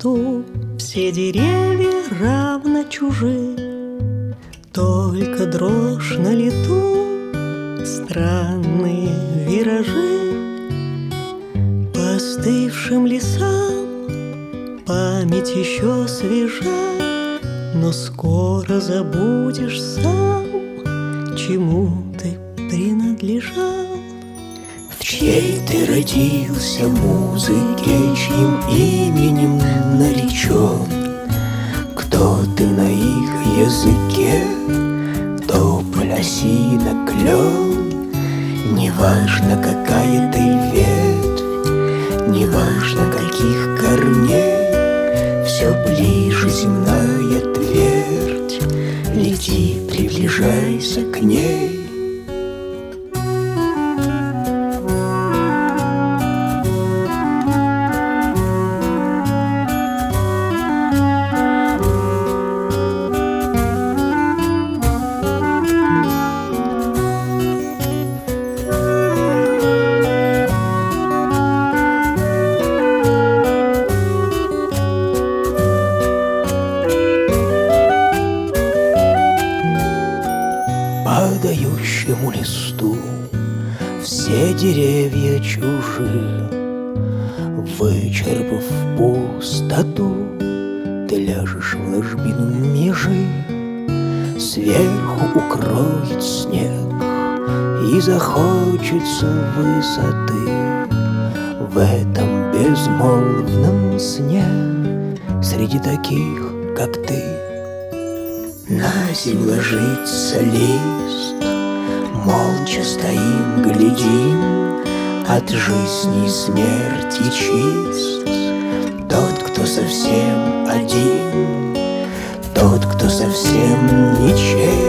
лесу все деревья равно чужи, только дрожь на лету, странные виражи. По остывшим лесам память еще свежа, но скоро забудешь сам, чему ты принадлежал. В чьей ты родился музыке, чьим именем наречен? Кто ты на их языке, тополь, осина, клен? Неважно, какая ты ветвь, неважно, каких корней, все ближе земная твердь, лети, приближайся к ней. Падающему листу все деревья чужие. Вычерпав пустоту, ты ляжешь в ложбину межи. Сверху укроет снег, и захочется высоты. В этом безмолвном сне среди таких, как ты, на землю ложится лист. Молча стоим, глядим, от жизни и смерти чист. Тот, кто совсем один, тот, кто совсем ничем.